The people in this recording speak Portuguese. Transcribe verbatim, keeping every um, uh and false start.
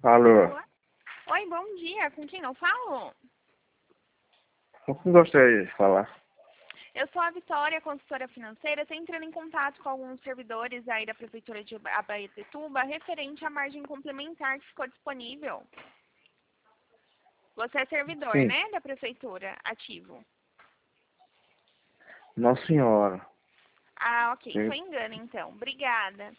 Alô? Oi, bom dia. Com quem eu falo? O que gostaria de falar? Eu sou a Vitória, consultora financeira. Estou entrando em contato com alguns servidores aí da Prefeitura de Abaetetuba referente à margem complementar que ficou disponível. Você é servidor, Sim. né, da Prefeitura, ativo? Nossa Senhora. Ah, ok. Sim. Foi engano, então. Obrigada.